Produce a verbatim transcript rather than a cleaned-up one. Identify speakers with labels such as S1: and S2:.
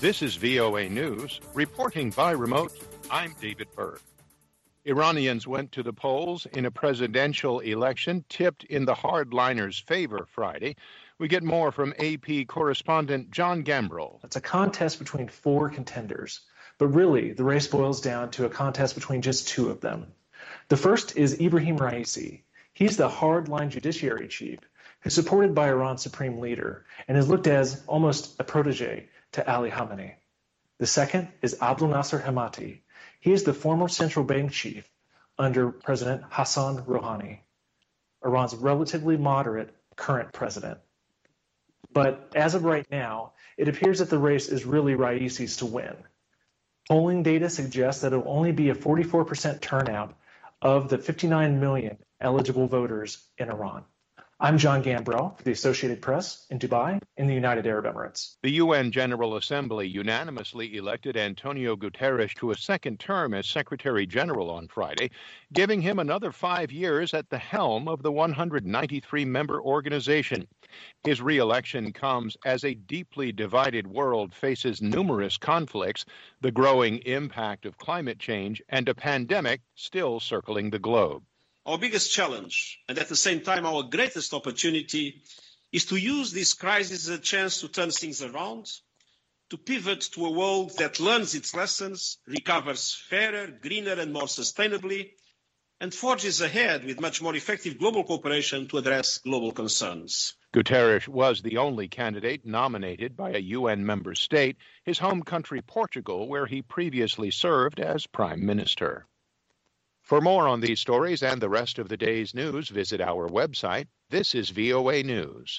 S1: This is V O A News. Reporting by remote, I'm David Berg. Iranians went to the polls in a presidential election tipped in the hardliners' favor Friday. We get more from A P correspondent John Gambrell.
S2: It's a contest between four contenders, but really the race boils down to a contest between just two of them. The first is Ibrahim Raisi. He's the hardline judiciary chief who's supported by Iran's supreme leader and is looked as almost a protege to Ali Khamenei. The second is Abdel Nasser Hemati. He is the former central bank chief under President Hassan Rouhani, Iran's relatively moderate current president. But as of right now, it appears that the race is really Raisi's to win. Polling data suggests that it will only be a forty-four percent turnout of the fifty-nine million eligible voters in Iran. I'm John Gambrell for the Associated Press in Dubai in the United Arab Emirates.
S1: The U N General Assembly unanimously elected Antonio Guterres to a second term as Secretary General on Friday, giving him another five years at the helm of the one hundred ninety-three member organization. His re-election comes as a deeply divided world faces numerous conflicts, the growing impact of climate change, and a pandemic still circling the globe.
S3: Our biggest challenge, and at the same time our greatest opportunity, is to use this crisis as a chance to turn things around, to pivot to a world that learns its lessons, recovers fairer, greener and more sustainably, and forges ahead with much more effective global cooperation to address global concerns.
S1: Guterres was the only candidate nominated by a U N member state, his home country Portugal, where he previously served as Prime Minister. For more on these stories and the rest of the day's news, visit our website. This is V O A News.